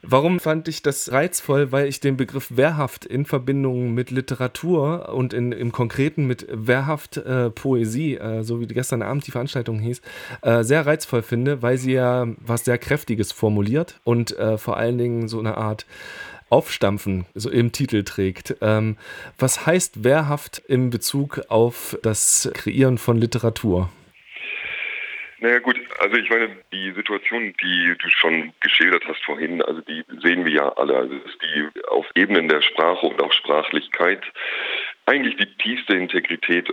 Warum fand ich das reizvoll? Weil ich den Begriff wehrhaft in Verbindung mit Literatur und im Konkreten mit wehrhaft Poesie, so wie gestern Abend die Veranstaltung hieß, sehr reizvoll finde, weil sie ja was sehr Kräftiges formuliert und vor allen Dingen so eine Art Aufstampfen so im Titel trägt. Was heißt wehrhaft in Bezug auf das Kreieren von Literatur? Naja gut, also ich meine, die Situation, die du schon geschildert hast vorhin, also die sehen wir ja alle. Also dass die auf Ebenen der Sprache und auch Sprachlichkeit eigentlich die tiefste Integrität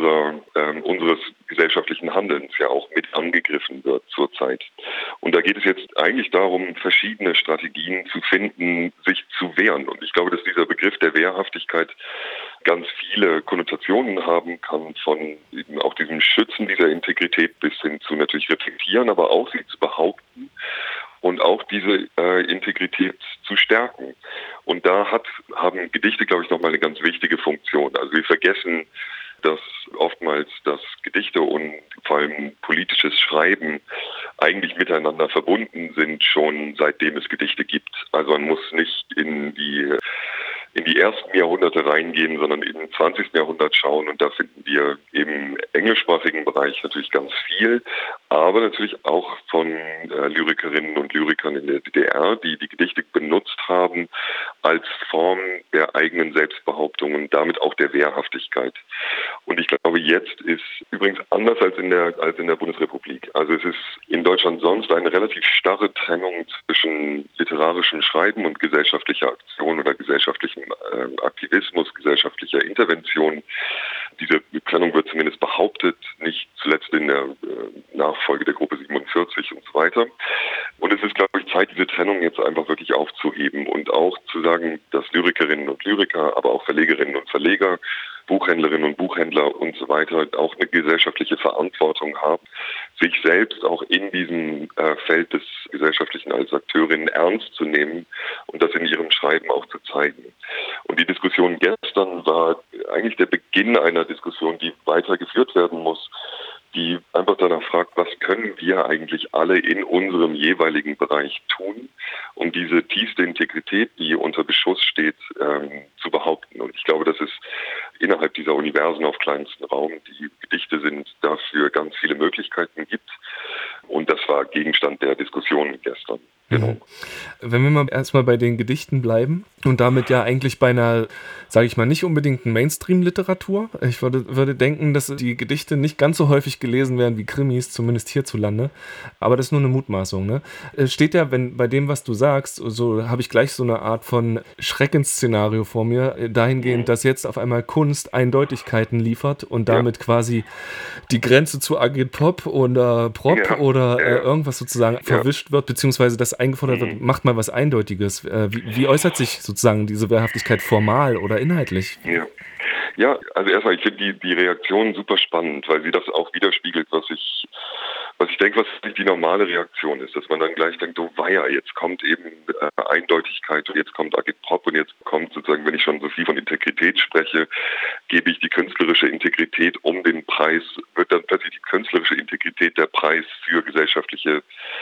unseres gesellschaftlichen Handelns ja auch mit angegriffen wird zurzeit. Und da geht es jetzt eigentlich darum, verschiedene Strategien zu finden, sich zu wehren. Und ich glaube, dass dieser Begriff der Wehrhaftigkeit ganz viele Konnotationen haben kann, von eben auch diesem Schützen dieser Integrität bis hin zu natürlich reflektieren, aber auch sie zu behaupten und auch diese Integrität zu stärken. Und da haben Gedichte, glaube ich, nochmal eine ganz wichtige Funktion. Also wir vergessen, dass oftmals das Gedichte und vor allem politisches Schreiben eigentlich miteinander verbunden sind, schon seitdem es Gedichte gibt. Also man muss nicht in die ersten Jahrhunderte reingehen, sondern in den 20. Jahrhundert schauen. Und da finden wir im englischsprachigen Bereich natürlich ganz viel, aber natürlich auch von Lyrikerinnen und Lyrikern in der DDR, die die Gedichte benutzt haben als Form der eigenen Selbstbehauptung und damit auch der Wehrhaftigkeit. Und ich glaube, jetzt ist übrigens anders als in der Bundesrepublik. Also es ist in Deutschland sonst eine relativ starre Trennung zwischen literarischem Schreiben und gesellschaftlicher Aktion oder gesellschaftlichem Aktivismus, gesellschaftlicher Intervention. Diese Trennung wird zumindest behauptet, nicht zuletzt in der Nachfolge der Gruppe 47 und so weiter. Und es ist, glaube ich, Zeit, diese Trennung jetzt einfach wirklich aufzuheben und auch zu sagen, dass Lyrikerinnen und Lyriker, aber auch Verlegerinnen und Verleger, Buchhändlerinnen und Buchhändler und so weiter auch eine gesellschaftliche Verantwortung haben, sich selbst auch in diesem Feld des Gesellschaftlichen als Akteurinnen ernst zu nehmen und das in ihrem Schreiben auch zu zeigen. Und die Diskussion gestern war eigentlich der Beginn einer Diskussion, die weitergeführt werden muss, die einfach danach fragt, was können wir eigentlich alle in unserem jeweiligen Bereich tun, um diese tiefste Integrität, die unter Beschuss steht, zu behaupten. Und ich glaube, dass es innerhalb dieser Universen auf kleinstem Raum, die Gedichte sind, dafür ganz viele Möglichkeiten gibt. Und das war Gegenstand der Diskussion gestern. Genau. Wenn wir mal erstmal bei den Gedichten bleiben und damit ja eigentlich bei einer, sage ich mal, nicht unbedingt Mainstream-Literatur. Ich würde denken, dass die Gedichte nicht ganz so häufig gelesen werden wie Krimis, zumindest hierzulande. Aber das ist nur eine Mutmaßung, ne? Es steht ja, bei dem, was du sagst, so habe ich gleich so eine Art von Schreckensszenario vor mir, dahingehend, dass jetzt auf einmal Kunst Eindeutigkeiten liefert und damit quasi die Grenze zu Agitprop oder Prop oder irgendwas sozusagen verwischt wird, beziehungsweise das eingefordert wird, macht mal was Eindeutiges. Wie äußert sich sozusagen diese Wehrhaftigkeit formal oder inhaltlich? Ja, also erstmal, ich finde die Reaktion super spannend, weil sie das auch widerspiegelt, was ich denke, was nicht die normale Reaktion ist, dass man dann gleich denkt, oh weia, jetzt kommt eben Eindeutigkeit und jetzt kommt Agitprop und jetzt kommt sozusagen, wenn ich schon so viel von Integrität spreche, gebe ich die künstlerische Integrität um den Preis, wird dann plötzlich die künstlerische Integrität der Preis für gesellschaftliche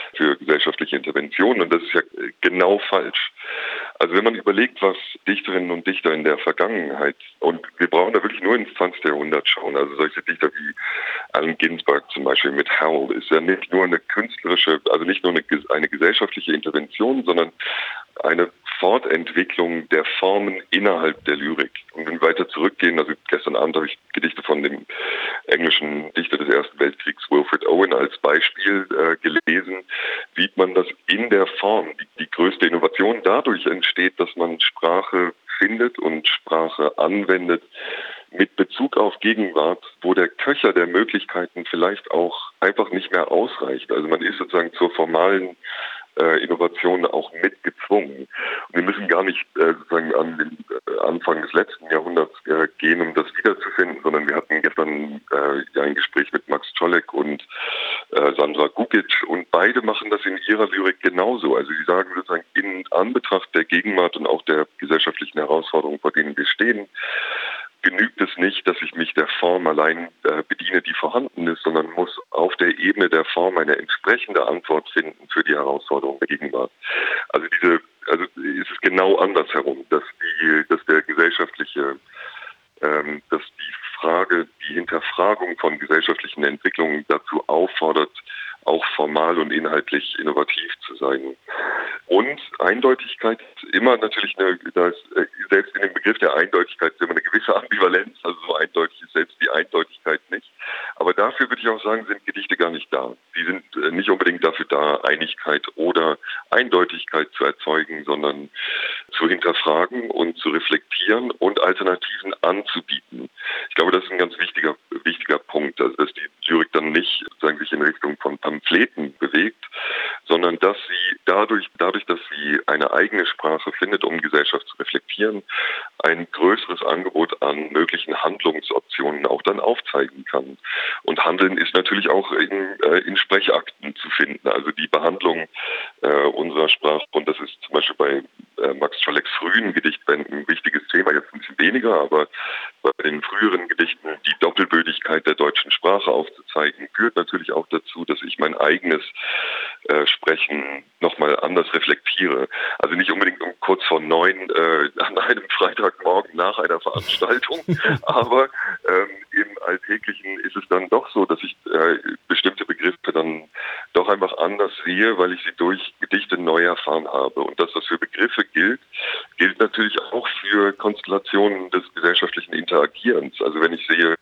Interventionen, und das ist ja genau falsch. Also wenn man überlegt, was Dichterinnen und Dichter in der Vergangenheit, und wir brauchen da wirklich nur ins 20. Jahrhundert schauen, also solche Dichter wie Allen Ginsberg zum Beispiel mit Howl, ist ja nicht nur eine künstlerische, also nicht nur eine gesellschaftliche Intervention, sondern eine Fortentwicklung der Formen innerhalb der Lyrik. Und wenn wir weiter zurückgehen, also gestern Abend habe ich Gedichte von dem englischen Dichter des Ersten Weltkriegs, Wilfred Owen, als Beispiel gelesen, sieht man, dass in der Form die größte Innovation dadurch entsteht, dass man Sprache findet und Sprache anwendet mit Bezug auf Gegenwart, wo der Köcher der Möglichkeiten vielleicht auch einfach nicht mehr ausreicht. Also man ist sozusagen zur formalen Innovationen auch mitgezwungen. Und wir müssen gar nicht sozusagen an den Anfang des letzten Jahrhunderts gehen, um das wiederzufinden, sondern wir hatten gestern ein Gespräch mit Max Czolek und Sandra Gugic, und beide machen das in ihrer Lyrik genauso. Also sie sagen sozusagen, in Anbetracht der Gegenwart und auch der gesellschaftlichen Herausforderungen, vor denen wir stehen, genügt es nicht, dass ich mich der Form allein bediene, die vorhanden ist, sondern muss auf der Ebene der Form eine entsprechende Antwort finden für die Herausforderung der Gegenwart. Also diese also ist es genau andersherum, dass der gesellschaftliche, dass die Hinterfragung von gesellschaftlichen Entwicklungen dazu auffordert, auch formal und inhaltlich innovativ zu sein. Und Eindeutigkeit ist immer natürlich selbst in dem Begriff der Eindeutigkeit ist immer eine gewisse Ambivalenz, also so eindeutig ist selbst die Eindeutigkeit nicht. Aber dafür würde ich auch sagen, sind Gedichte gar nicht da. Die sind nicht unbedingt dafür da, Einigkeit oder Eindeutigkeit zu erzeugen, sondern zu hinterfragen und zu reflektieren und Alternativen anzubieten. Ich glaube, das ist ein ganz wichtiger Punkt, also dass die Lyrik dann nicht sozusagen sich in Richtung von Pamphleten bewegt, sondern dass sie dadurch, dass sie eine eigene Sprache findet, um Gesellschaft zu reflektieren, ein größeres Angebot an möglichen Handlungsoptionen auch dann aufzeigen kann. Und Handeln ist natürlich auch in Sprechakten zu finden, also die Behandlung unserer Sprache. Und das ist zum Beispiel bei Max Czoleks frühen Gedichtbänden ein wichtiges Thema, jetzt ein bisschen weniger, aber bei den früheren Gedichten die Doppelbödigkeit der deutschen Sprache aufzuzeigen, führt natürlich auch dazu, dass ich mein eigenes Sprechen nochmal anders reflektiere. Also nicht unbedingt um kurz vor 9 an einem Freitagmorgen nach einer Veranstaltung, aber im Alltäglichen ist es dann doch so, dass ich bestimmte Begriffe dann doch einfach anders sehe, weil ich sie durch Gedichte neu erfahren habe. Und das, was für Begriffe gilt natürlich auch für Konstellationen des gesellschaftlichen Interagierens. Also wenn ich sehe,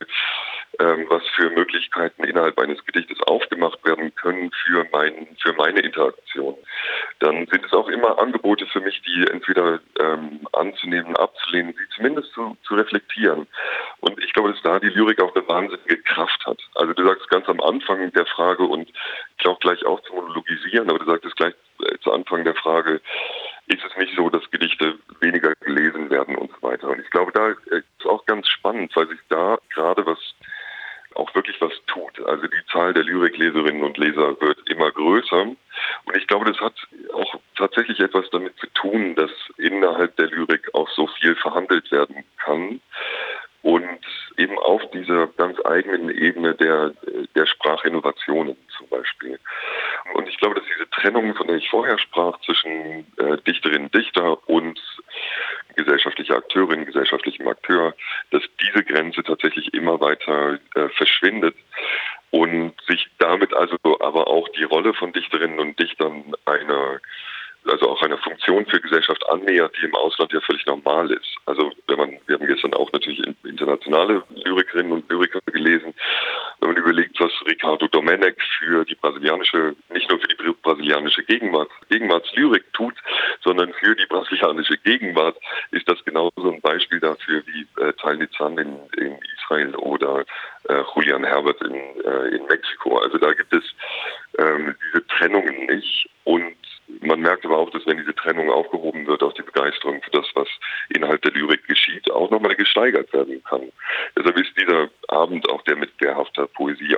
was für Möglichkeiten innerhalb eines Gedichtes aufgemacht werden können für meine Interaktion, dann sind es auch immer Angebote für mich, die entweder anzunehmen, abzulehnen, sie zumindest zu reflektieren. Und ich glaube, dass da die Lyrik auch eine wahnsinnige Kraft hat. Also du sagst ganz am Anfang der Frage, und ich glaube gleich auch zu monologisieren, aber du sagtest gleich zu Anfang der Frage, ist es nicht so, dass Gedichte weniger gelesen werden und so weiter. Und ich glaube, da ist auch ganz spannend, weil sich da gerade auch wirklich was tut. Also die Zahl der Lyrikleserinnen und Leser wird immer größer. Und ich glaube, das hat auch tatsächlich etwas damit zu tun, dass innerhalb der Lyrik auch so viel verhandelt werden kann. Und eben auf dieser ganz eigenen Ebene der Sprachinnovationen zum Beispiel. Und ich glaube, dass diese Trennung, von der ich vorher sprach, zwischen Dichterinnen und Dichter und gesellschaftlicher Akteurin, gesellschaftlichem Akteur, dass diese Grenze tatsächlich immer weiter verschwindet und sich damit also aber auch die Rolle von Dichterinnen und Dichtern einer Funktion für Gesellschaft annähert, die im Ausland ja völlig normal ist. Also wir haben gestern auch natürlich internationale Lyrikerinnen und Lyriker gelesen, wenn man überlegt, was Ricardo Domenech nicht nur für die brasilianische Gegenwartslyrik tut, sondern für die brasilianische Gegenwart, ist das genauso ein Beispiel dafür wie Tal Nizan in Israel oder Julian Herbert in Mexiko. Also da gibt es diese Trennungen nicht, und man merkt aber auch, dass wenn diese Trennung aufgehoben wird, auch die Begeisterung für das, was innerhalb der Lyrik geschieht, auch nochmal gesteigert werden kann. Deshalb ist dieser Abend auch, der mit lehrhafter Poesie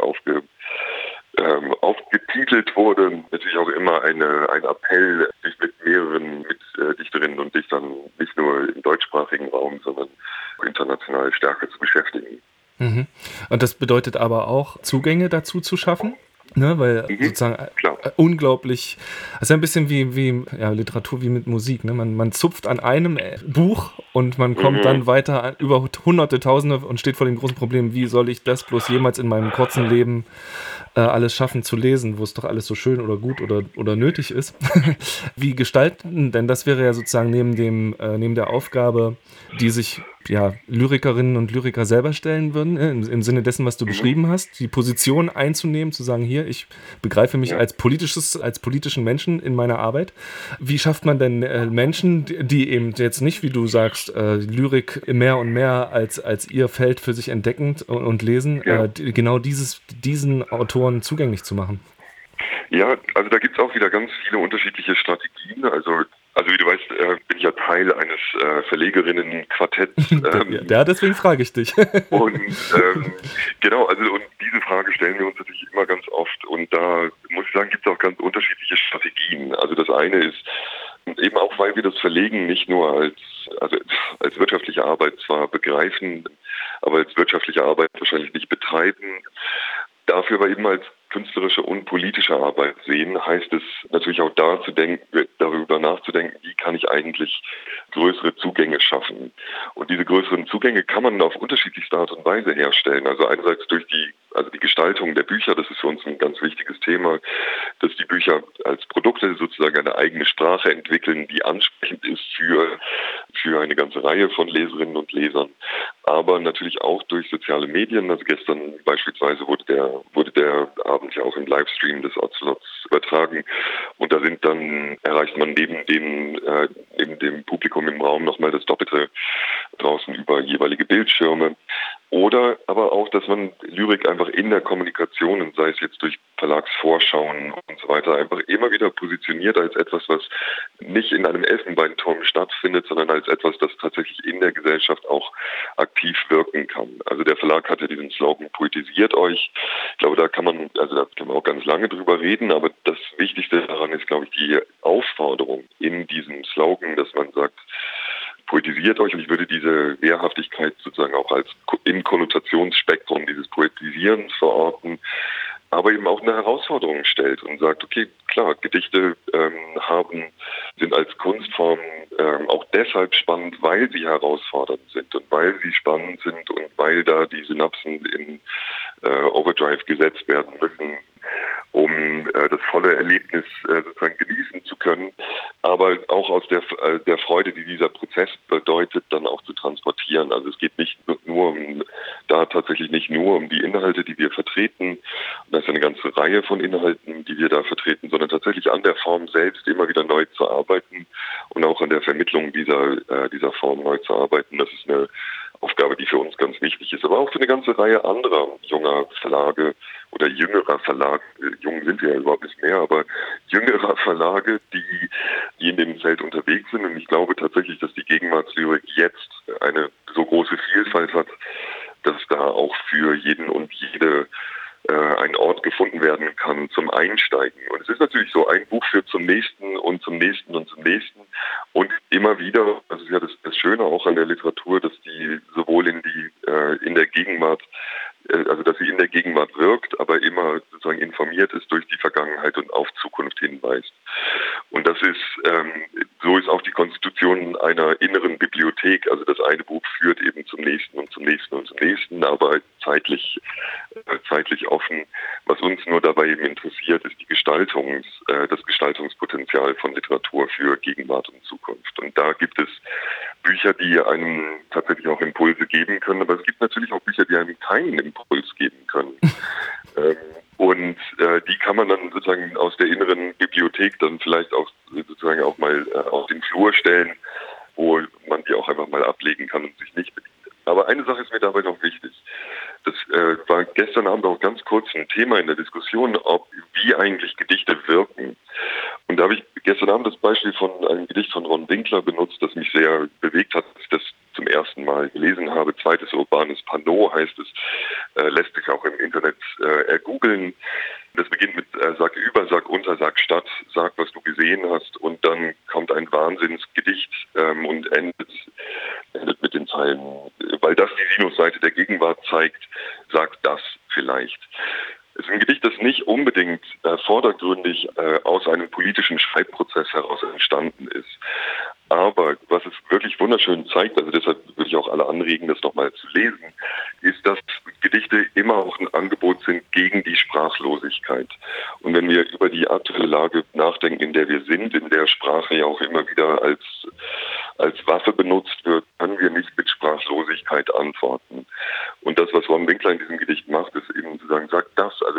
aufgetitelt wurde, natürlich auch immer ein Appell, sich mit mehreren Dichterinnen und Dichtern nicht nur im deutschsprachigen Raum, sondern international stärker zu beschäftigen. Mhm. Und das bedeutet aber auch, Zugänge dazu zu schaffen? Ne, weil sozusagen unglaublich, das ist ein bisschen wie Literatur, wie mit Musik. Ne? Man zupft an einem Buch und man kommt dann weiter über Hunderte, Tausende und steht vor dem großen Problem, wie soll ich das bloß jemals in meinem kurzen Leben alles schaffen zu lesen, wo es doch alles so schön oder gut oder nötig ist. Wie gestalten, denn das wäre ja sozusagen neben der Aufgabe, die sich Lyrikerinnen und Lyriker selber stellen würden, im Sinne dessen, was du beschrieben hast, die Position einzunehmen, zu sagen, hier, ich begreife mich als politischen Menschen in meiner Arbeit. Wie schafft man denn Menschen, die eben jetzt nicht, wie du sagst, Lyrik mehr und mehr als ihr Feld für sich entdeckend und lesen, genau diesen Autoren zugänglich zu machen? Ja, also da gibt es auch wieder ganz viele unterschiedliche Strategien. Also wie du weißt, bin ich ja Teil eines Verlegerinnen-Quartetts. Deswegen frage ich dich. Und und diese Frage stellen wir uns natürlich immer ganz oft. Und da muss ich sagen, gibt es auch ganz unterschiedliche Strategien. Also das eine ist, eben auch, weil wir das Verlegen nicht nur als wirtschaftliche Arbeit zwar begreifen, aber als wirtschaftliche Arbeit wahrscheinlich nicht betreiben, dafür aber eben als künstlerische und politische Arbeit sehen, heißt es natürlich auch darüber nachzudenken, wie kann ich eigentlich größere Zugänge schaffen. Und diese größeren Zugänge kann man auf unterschiedlichste Art und Weise herstellen. Also einerseits durch die Gestaltung der Bücher, das ist für uns ein ganz wichtiges Thema, dass die Bücher als Produkte sozusagen eine eigene Sprache entwickeln, die ansprechend ist für eine ganze Reihe von Leserinnen und Lesern. Aber natürlich auch durch soziale Medien. Also gestern beispielsweise wurde der Abend ja auch im Livestream des Ocelots übertragen. Und da erreicht man neben dem Publikum im Raum nochmal das Doppelte draußen über jeweilige Bildschirme. Oder aber auch, dass man Lyrik einfach in der Kommunikation, sei es jetzt durch Verlagsvorschauen und so weiter, einfach immer wieder positioniert als etwas, was nicht in einem Elfenbeinturm stattfindet, sondern als etwas, das tatsächlich in der Gesellschaft auch aktiv wirken kann. Also der Verlag hatte diesen Slogan "Poetisiert euch". Ich glaube, da kann man auch ganz lange drüber reden, aber das Wichtigste daran ist, glaube ich, die Aufforderung in diesem Slogan, dass man sagt, poetisiert euch, und ich würde diese Wehrhaftigkeit sozusagen auch als im Konnotationsspektrum dieses Poetisierens verorten, aber eben auch eine Herausforderung stellt und sagt, okay, klar, Gedichte sind als Kunstform auch deshalb spannend, weil sie herausfordernd sind und weil sie spannend sind und weil da die Synapsen in Overdrive gesetzt werden müssen, um das volle Erlebnis sozusagen genießen zu können, aber auch aus der Freude, die dieser Prozess bedeutet, dann auch zu transportieren. Also es geht tatsächlich nicht nur um die Inhalte, die wir vertreten, da ist eine ganze Reihe von Inhalten, die wir da vertreten, sondern tatsächlich an der Form selbst immer wieder neu zu arbeiten und auch an der Vermittlung dieser Form neu zu arbeiten. Das ist eine Aufgabe, die für uns ganz wichtig ist, aber auch für eine ganze Reihe anderer junger Verlage oder jüngerer Verlage, jung sind wir ja überhaupt nicht mehr, aber jüngerer Verlage, die in dem Feld unterwegs sind. Und ich glaube tatsächlich, dass die Gegenwartslyrik jetzt eine so große Vielfalt hat, dass da auch für jeden und jede ein Ort gefunden werden kann zum Einsteigen. Und es ist natürlich so, ein Buch führt zum nächsten und zum nächsten und zum nächsten. Und immer wieder, das ist ja das Schöne auch an der Literatur, dass die sowohl in der Gegenwart, also dass sie in der Gegenwart wirkt, aber immer sozusagen informiert ist durch die Vergangenheit und auf Zukunft hinweist. Und so ist auch die Konstitution einer inneren Bibliothek. Also das eine Buch führt eben zum nächsten und zum nächsten und zum nächsten, aber zeitlich offen. Was uns nur dabei eben interessiert, ist das Gestaltungspotenzial von Literatur für Gegenwart und Zukunft. Und da gibt es Bücher, die einem tatsächlich auch Impulse geben können, aber es gibt natürlich auch Bücher, die einem keinen Impuls geben können. Und die kann man dann sozusagen aus der inneren Bibliothek dann vielleicht auch sozusagen auch mal auf den Flur stellen, wo man die auch einfach mal ablegen kann und sich nicht bedient. Aber eine Sache ist mir dabei noch wichtig. Das war gestern Abend auch ganz kurz ein Thema in der Diskussion, wie eigentlich Gedichte wirken. Und da habe ich gestern Abend das Beispiel von einem Gedicht von Ron Winkler benutzt, das mich sehr bewegt hat, als ich das zum ersten Mal gelesen habe. Zweites urbanes Panneau heißt es, lässt sich auch im Internet ergoogeln. Das beginnt mit sag über, sag unter, sag statt, sag, was du gesehen hast, und dann kommt ein Wahnsinnsgedicht und endet mit den Zeilen, weil das die Sinusseite der Gegenwart zeigt, sag das vielleicht. Es ist ein Gedicht, das nicht unbedingt vordergründig aus einem politischen Schreibprozess heraus entstanden ist. Aber was es wirklich wunderschön zeigt, also deshalb würde ich auch alle anregen, das nochmal zu lesen, ist, dass Gedichte immer auch ein Angebot sind gegen die Sprachlosigkeit. Und wenn wir über die aktuelle Lage nachdenken, in der wir sind, in der Sprache ja auch immer wieder als Waffe benutzt wird, können wir nicht mit Sprachlosigkeit antworten. Und das, was Ron Winkler in diesem Gedicht macht, ist eben zu sagen, sag das, also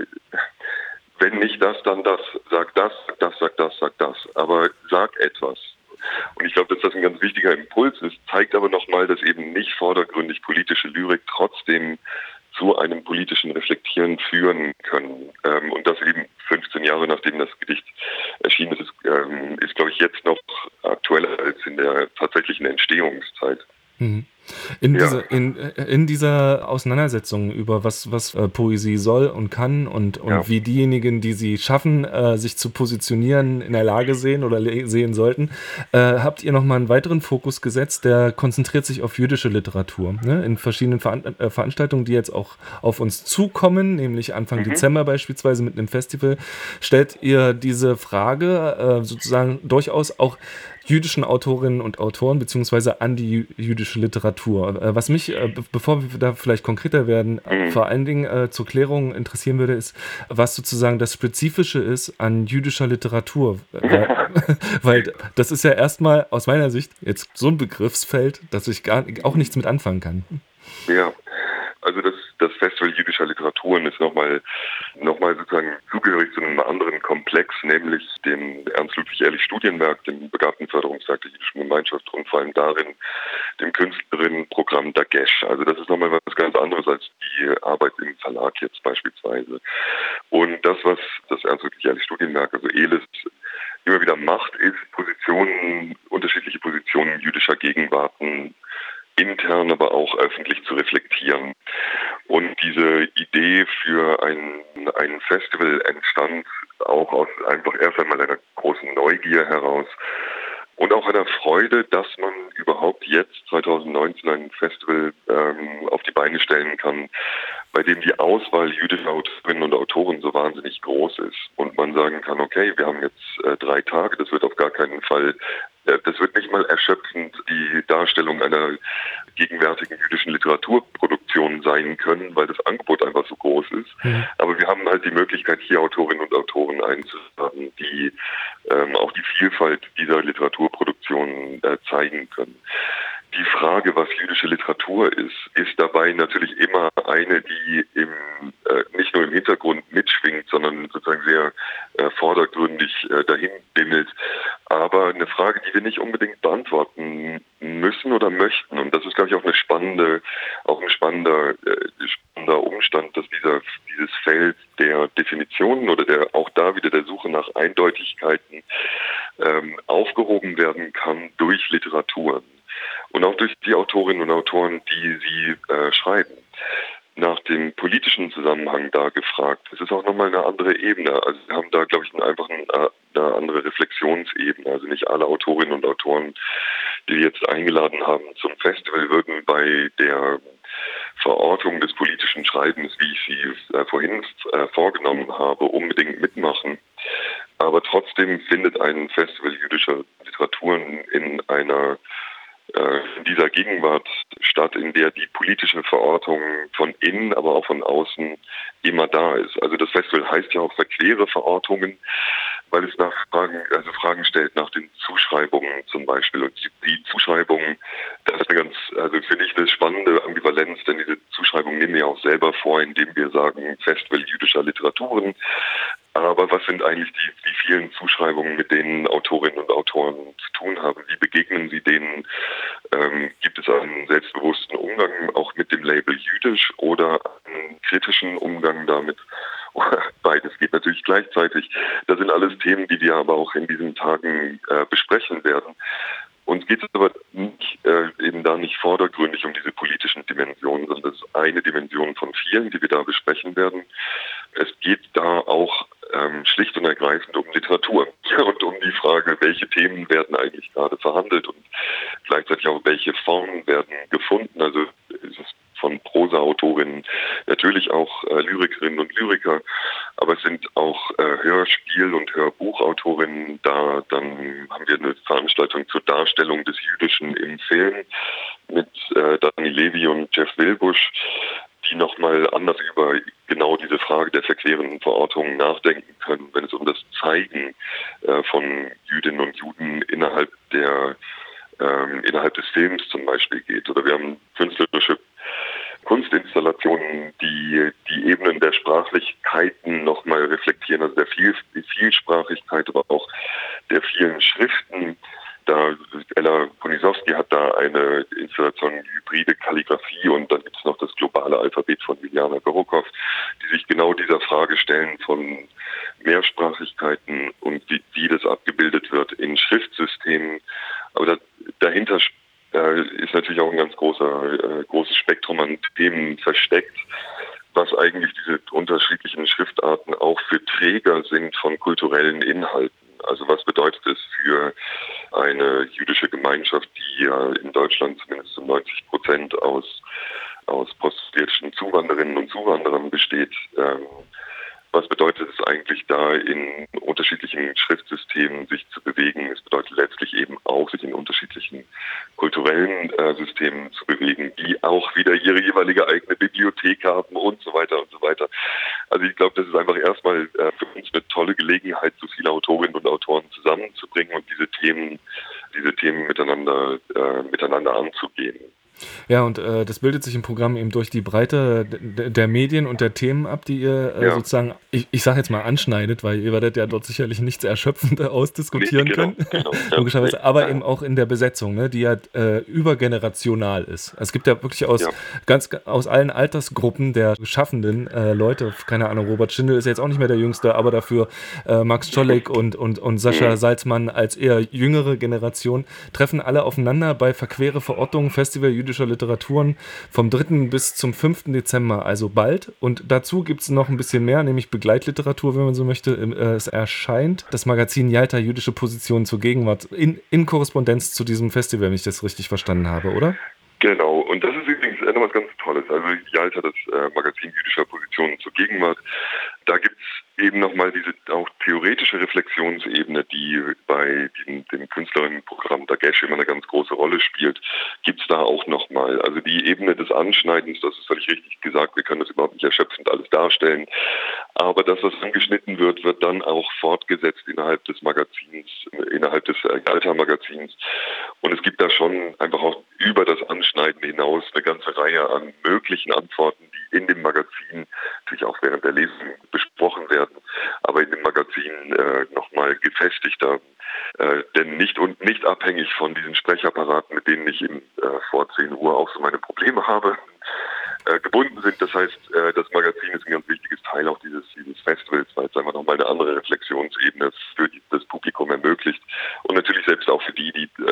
wenn nicht das, dann das, sag das, sag das, sag das, sag das, aber sag etwas. Und ich glaube, dass das ein ganz wichtiger Impuls ist, zeigt aber nochmal, dass eben nicht vordergründig politische Lyrik trotzdem zu einem politischen Reflektieren führen können. Und das eben 15 Jahre nachdem das Gedicht erschienen ist, glaube ich, jetzt noch aktueller als in der tatsächlichen Entstehungszeit. Mhm. In dieser Auseinandersetzung über was Poesie soll und kann und wie diejenigen, die sie schaffen, sich zu positionieren, in der Lage sehen oder sehen sollten, habt ihr nochmal einen weiteren Fokus gesetzt, der konzentriert sich auf jüdische Literatur. Ne? In verschiedenen Veranstaltungen, die jetzt auch auf uns zukommen, nämlich Anfang Dezember beispielsweise mit einem Festival, stellt ihr diese Frage sozusagen durchaus auch jüdischen Autorinnen und Autoren beziehungsweise an die jüdische Literatur. Was mich, bevor wir da vielleicht konkreter werden, vor allen Dingen zur Klärung interessieren würde, ist, was sozusagen das Spezifische ist an jüdischer Literatur. Weil das ist ja erstmal aus meiner Sicht jetzt so ein Begriffsfeld, dass ich auch nichts mit anfangen kann. Ja, also das Festival jüdischer Literaturen ist nochmal sozusagen zugehörig zu einem anderen Komplex, nämlich dem Ernst-Ludwig-Ehrlich-Studienwerk, dem Begabtenförderungswerk der jüdischen Gemeinschaft und vor allem darin dem Künstlerinnenprogramm Dagesh. Also das ist nochmal was ganz anderes als die Arbeit im Verlag jetzt beispielsweise. Und das, was das Ernst-Ludwig-Ehrlich-Studienwerk, also ELIS, immer wieder macht, ist unterschiedliche Positionen jüdischer Gegenwarten intern, aber auch öffentlich zu reflektieren. Und diese Idee für ein Festival entstand auch aus einfach erst einmal einer großen Neugier heraus und auch einer Freude, dass man überhaupt jetzt 2019 ein Festival auf die Beine stellen kann, bei dem die Auswahl jüdischer Autorinnen und Autoren so wahnsinnig groß ist und man sagen kann, okay, wir haben jetzt 3 Tage, das wird auf gar keinen Fall, das wird nicht mal erschöpfend die Darstellung einer gegenwärtigen jüdischen Literaturproduktion sein können, weil das Angebot einfach so groß ist. Aber wir haben halt die Möglichkeit, hier Autorinnen und Autoren einzuladen, die auch die Vielfalt dieser Literaturproduktion zeigen können. Die Frage, was jüdische Literatur ist dabei natürlich immer eine, die nicht nur im Hintergrund mitschwingt, sondern sozusagen sehr vordergründig dahin bimmelt. Aber eine Frage, die wir nicht unbedingt beantworten müssen oder möchten. Und das ist, glaube ich, auch ein spannender Umstand, dass dieses Feld der Definitionen oder auch da wieder der Suche nach Eindeutigkeiten aufgehoben werden kann durch Literaturen. Und auch durch die Autorinnen und Autoren, die sie schreiben. Nach dem politischen Zusammenhang da gefragt. Es ist auch nochmal eine andere Ebene. Also wir haben da, glaube ich, einfach eine andere Reflexionsebene. Also nicht alle Autorinnen und Autoren, die wir jetzt eingeladen haben zum Festival, würden bei der Verortung des politischen Schreibens, wie ich sie vorhin vorgenommen habe, unbedingt mitmachen. Aber trotzdem findet ein Festival jüdischer Literaturen in dieser Gegenwart statt, in der die politische Verortung von innen, aber auch von außen immer da ist. Also das Festival heißt ja auch verquere Verortungen, weil es Fragen stellt nach den Zuschreibungen zum Beispiel. Und die Zuschreibungen, das ist finde ich eine spannende Ambivalenz, denn diese Zuschreibungen nehmen wir auch selber vor, indem wir sagen Festival jüdischer Literaturen. Aber was sind eigentlich die vielen Zuschreibungen, mit denen Autorinnen und Autoren zu tun haben? Wie begegnen sie denen? Gibt es einen selbstbewussten Umgang auch mit dem Label jüdisch oder einen kritischen Umgang damit? Beides geht natürlich gleichzeitig. Das sind alles Themen, die wir aber auch in diesen Tagen besprechen werden. Uns geht es aber nicht vordergründig um diese politischen Dimensionen, sondern das ist eine Dimension von vielen, die wir da besprechen werden. Es geht da auch schlicht und ergreifend um Literatur und um die Frage, welche Themen werden eigentlich gerade verhandelt und gleichzeitig auch welche Formen werden gefunden. Also es ist von Prosa-Autorinnen natürlich auch Lyrikerinnen und Lyriker, aber es sind auch Hörspiel- und Hörbuchautorinnen da. Dann haben wir eine Veranstaltung zur Darstellung des Jüdischen im Film mit Dani Levy und Jeff Wilbusch, die nochmal anders über genau diese Frage der verqueren Verortung nachdenken können, wenn es um das Zeigen von Jüdinnen und Juden innerhalb des Films zum Beispiel geht. Oder wir haben künstlerische Kunstinstallationen, die Ebenen der Sprachlichkeiten nochmal reflektieren, also der Vielsprachigkeit, aber auch der vielen Schriften. Ella Ponisowski hat da eine Installation hybride Kalligraphie und dann gibt es noch das globale Alphabet von Juliana Gorokow, die sich genau dieser Frage stellen von Mehrsprachigkeiten und wie das abgebildet wird in Schriftsystemen. Aber dahinter ist natürlich auch ein ganz großes Spektrum an Themen versteckt, was eigentlich diese unterschiedlichen Schriftarten auch für Träger sind von kulturellen Inhalten. Also was bedeutet es für eine jüdische Gemeinschaft, die ja in Deutschland zumindest zu 90% aus postwestlichen Zuwanderinnen und Zuwanderern besteht? Was bedeutet es eigentlich da, in unterschiedlichen Schriftsystemen sich zu bewegen? Es bedeutet letztlich eben auch, sich in unterschiedlichen kulturellen Systemen zu bewegen, die auch wieder ihre jeweilige eigene Bibliothek haben und so weiter und so weiter. Also ich glaube, das ist einfach erstmal für uns eine tolle Gelegenheit, so viele Autorinnen und Autoren zusammenzubringen und diese Themen miteinander anzugehen. Ja, und das bildet sich im Programm eben durch die Breite der Medien und der Themen ab, die ihr sozusagen, ich sage jetzt mal, anschneidet, weil ihr werdet ja dort sicherlich nichts Erschöpfender ausdiskutieren können, logischerweise, aber eben auch in der Besetzung, ne, die ja übergenerational ist. Es gibt ja wirklich aus allen Altersgruppen der schaffenden Leute, keine Ahnung, Robert Schindel ist ja jetzt auch nicht mehr der Jüngste, aber dafür Max Czolek und Sascha Salzmann als eher jüngere Generation treffen alle aufeinander bei Verquere Verortung, Festival jüdischer Literaturen vom 3. bis zum 5. Dezember, also bald. Und dazu gibt es noch ein bisschen mehr, nämlich Begleitliteratur, wenn man so möchte. Es erscheint das Magazin Jalta Jüdische Positionen zur Gegenwart in Korrespondenz zu diesem Festival, wenn ich das richtig verstanden habe, oder? Genau, und das ist übrigens noch was ganz Tolles. Also Jalta, das Magazin jüdischer Positionen zur Gegenwart, da gibt es eben nochmal diese auch theoretische Reflexionsebene, die bei dem Künstlerinnenprogramm Dagesh immer eine ganz große Rolle spielt, gibt es da auch nochmal. Also die Ebene des Anschneidens, das ist völlig richtig gesagt, wir können das überhaupt nicht erschöpfend alles darstellen, aber das, was angeschnitten wird, wird dann auch fortgesetzt innerhalb des Magazins, innerhalb des Jalta-Magazins. Und es gibt da schon einfach auch über das Anschneiden hinaus eine ganze Reihe an möglichen Antworten, die in dem Magazin, natürlich auch während der Lesung besprochen werden, aber in dem Magazin nochmal gefestigter, denn nicht abhängig von diesen Sprechapparaten, mit denen ich vor 10 Uhr auch so meine Probleme habe, gebunden sind. Das heißt, das Magazin ist ein ganz wichtiges Teil auch dieses Festivals, weil es einfach nochmal eine andere Reflexionsebene für das Publikum ermöglicht und natürlich selbst auch für die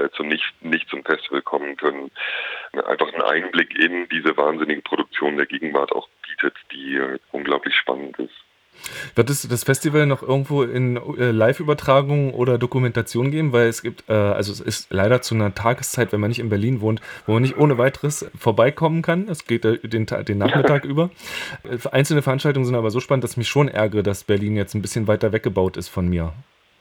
nicht zum Festival kommen können, einfach einen Einblick in diese wahnsinnigen Produktionen der Gegenwart auch bietet, die unglaublich spannend ist. Wird es das Festival noch irgendwo in Live-Übertragungen oder Dokumentation geben? Weil es gibt, also es ist leider zu einer Tageszeit, wenn man nicht in Berlin wohnt, wo man nicht ohne weiteres vorbeikommen kann. Es geht den Nachmittag über. Einzelne Veranstaltungen sind aber so spannend, dass ich mich schon ärgere, dass Berlin jetzt ein bisschen weiter weggebaut ist von mir.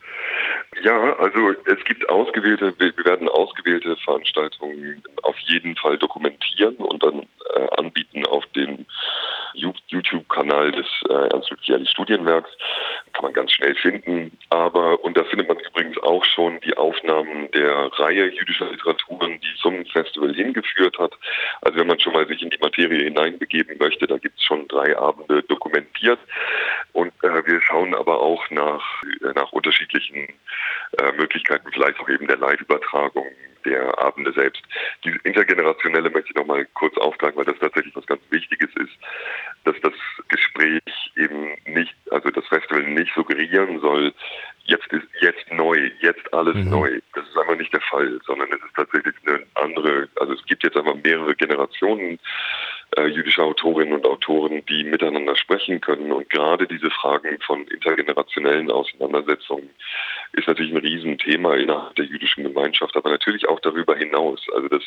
Ja, also es gibt wir werden ausgewählte Veranstaltungen auf jeden Fall dokumentieren und dann anbieten auf dem YouTube-Kanal des Ernst-Ludwig Studienwerks. Kann man ganz schnell finden. Und da findet man übrigens auch schon die Aufnahmen der Reihe jüdischer Literaturen, die zum Festival hingeführt hat. Also wenn man schon mal sich in die Materie hineinbegeben möchte, da gibt es schon 3 Abende dokumentiert. Und wir schauen aber auch nach unterschiedlichen Möglichkeiten, vielleicht auch eben der Live-Übertragung der Abende selbst. Die intergenerationelle möchte ich noch mal kurz aufgreifen, weil das tatsächlich was ganz Wichtiges ist, dass das Gespräch eben nicht, also das Festival nicht suggerieren soll, jetzt neu, jetzt alles neu. Das ist einfach nicht der Fall, sondern es ist tatsächlich eine andere, also es gibt jetzt einfach mehrere Generationen jüdische Autorinnen und Autoren, die miteinander sprechen können. Und gerade diese Fragen von intergenerationellen Auseinandersetzungen ist natürlich ein Riesenthema innerhalb der jüdischen Gemeinschaft, aber natürlich auch darüber hinaus. Also dass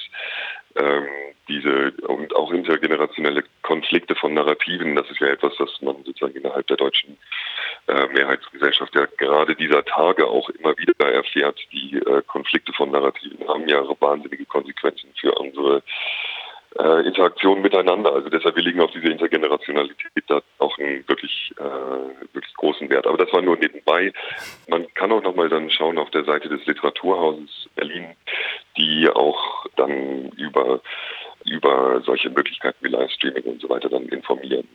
und auch intergenerationelle Konflikte von Narrativen, das ist ja etwas, was man sozusagen innerhalb der deutschen Mehrheitsgesellschaft ja gerade dieser Tage auch immer wieder erfährt. Die Konflikte von Narrativen haben ja wahnsinnige Konsequenzen für unsere Interaktion miteinander. Also deshalb, wir legen auf diese Intergenerationalität da auch einen wirklich großen Wert. Aber das war nur nebenbei. Man kann auch nochmal dann schauen auf der Seite des Literaturhauses Berlin, die auch dann über solche Möglichkeiten wie Livestreaming und so weiter dann informieren.